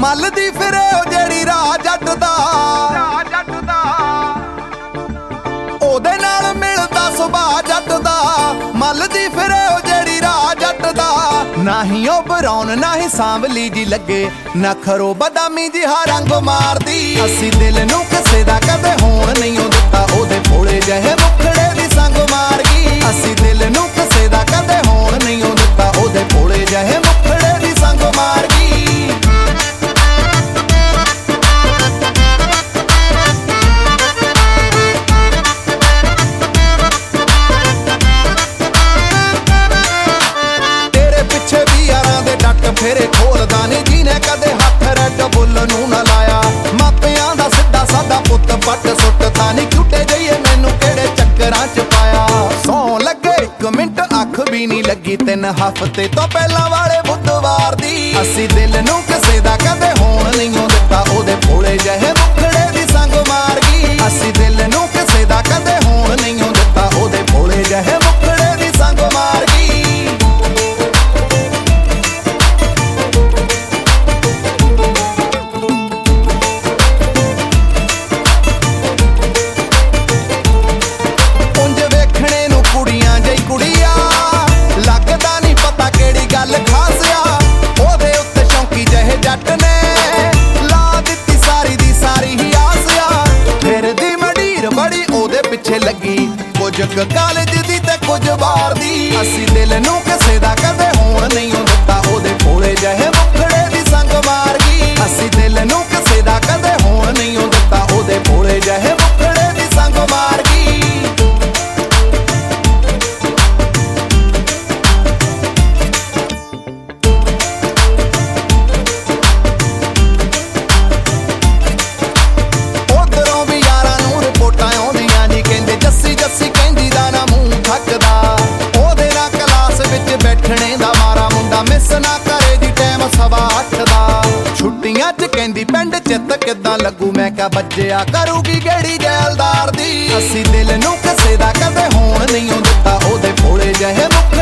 ਮੱਲਦੀ ਫਿਰੇ ਉਹ ਜਿਹੜੀ ਰਾਹ ਜੱਟ ਦਾ ਉਹਦੇ ਨਾਲ ਮਿਲਦਾ ਸੁਭਾਅ ਜੱਟ ਦਾ। ਮੱਲਦੀ ਫਿਰੇ ਉਹ ਜਿਹੜੀ ਰਾਹ ਜੱਟ ਦਾ। ਨਾ ਹੀ ਉਹ ਬਰਾਉਨ ਨਾ ਹੀ ਸਾਂਵਲੀ ਜੀ ਲੱਗੇ, ਨਖਰੋ ਬਦਾਮੀ ਜਿਹਾ ਰੰਗ ਮਾਰਦੀ। ਅਸੀਂ ਦਿਲ ਨੂੰ ਕਿਸੇ ਦਾ ਕਦੇ ਹੋਣ ਨਹੀਂ ਓ ਦਿੱਤਾ, ਉਹਦੇ ਭੋਲੇ ਜਿਹੇ ਮੁਖੜੇ ਦੀ ਸੰਗ ਮਾਰ ਗਈ। ਅਸੀਂ ਦਿਲ ਨੂੰ ਕਿਸੇ ਦਾ ਕਦੇ ਹੋਣ ਨਹੀਂ ਓ ਦਿੱਤਾ, ਉਹਦੇ ਭੋਲੇ ਜਿਹੇ ਮੁਖੜੇ ਦੀ ਸੰਗ ਮਾਰ ਗਈ। ਫੇਰੇ ਖੋਲਦਾ ਨੀ ਜਿਹਨੇ ਕਦੇ ਹੱਥ ਰੈੱਡ ਬੁੱਲ ਨੂੰ ਨਾ ਲਾਇਆ। ਮਾਪਿਆਂ ਦਾ ਸਿੱਧਾ ਸਾਦਾ ਪੁੱਤ ਪੱਟ ਸੁੱਟਦਾ ਨੀ, ਝੂਟੇ ਜਈਏ ਮੈਨੂੰ ਕਿਹੜੇ ਚੱਕਰਾਂ ਚ ਪਾਇਆ। ਸੌਂ ਲੱਗੇ 1 ਮਿੰਟ ਅੱਖ ਵੀ ਨੀ ਲੱਗੀ 3 ਹਫ਼ਤੇ ਤੋਂ ਪਹਿਲਾਂ ਵਾਲੇ ਬੁੱਧਵਾਰ ਦੀ। ਅਸੀਂ ਦਿਲ ਨੂੰ ਕਿਸੇ ਦਾ ਕਦੇ ਹੋਣ ਨਹੀਂ ਓ ਦਿੱਤਾ, ਉਹਦੇ ਭੋਲੇ ਜਿਹੇ ਮੁਖੜੇ ਦੀ ਸੰਗ ਮਾਰ ਗਈ। ਅਸੀਂ ਦਿਲ ਨੂੰ ਕਿਸੇ ਦਾ ਕਦੇ ਹੋਣ ਨਹੀਂ ਓ ਦਿੱਤਾ, ਉਹਦੇ ਭੋਲੇ ਜਿਹੇ ਮੁਖੜੇ ਦੀ ਸੰਗ ਮਾਰ ਗਈ। ਪਿੱਛੇ ਲੱਗੀ ਕੁਝ ਕਾਲਜ ਦੀ ਤੇ ਕੁਝ ਬਾਹਰ ਦੀ। ਅਸੀਂ ਦਿਲ ਨੂੰ ਕਿਸੇ ਦਾ ਕਦੇ ਹੋਣ ਨਹੀਂ ਓ ਦਿੱਤਾ, ਉਹਦੇ ਭੋਲੇ ਜਿਹੇ ਮੁਖੜੇ ਦੀ ਸੰਗ ਮਾਰ ਗਈ। ਅਸੀਂ ਦਿਲ ਨੂੰ ਕਿਸੇ ਦਾ ਕਦੇ ਹੋਣ ਨਹੀਂ ਓ ਦਿੱਤਾ, ਉਹਦੇ ਭੋਲੇ ਜਿਹੇ ਮੁਖੜੇ ਦੀ ਸੰਗ ਮਾਰ ਗਈ। ਬੈਠਣੇ ਦਾ ਮਾਰਾ ਮੁੰਡਾ ਮਿਸ ਨਾ ਕਰੇ ਜੀ ਟਾਈਮ 8:15 ਦਾ। ਛੁੱਟੀਆਂ ਚ ਕਹਿੰਦੀ ਪਿੰਡ ਚਿੱਤ ਕਿੱਦਾਂ ਲੱਗੂ, ਮੈਂ ਕਿਹਾ ਬੱਜਿਆ ਕਰੂਗੀ ਗੇੜੀ ਜੈਲਦਾਰ ਦੀ। ਅਸੀਂ ਦਿਲ ਨੂੰ ਕਿਸੇ ਦਾ ਕਦੇ ਹੋਣ ਨਹੀਂ ਓ ਦਿੱਤਾ, ਉਹਦੇ ਭੋਲੇ ਜਿਹੇ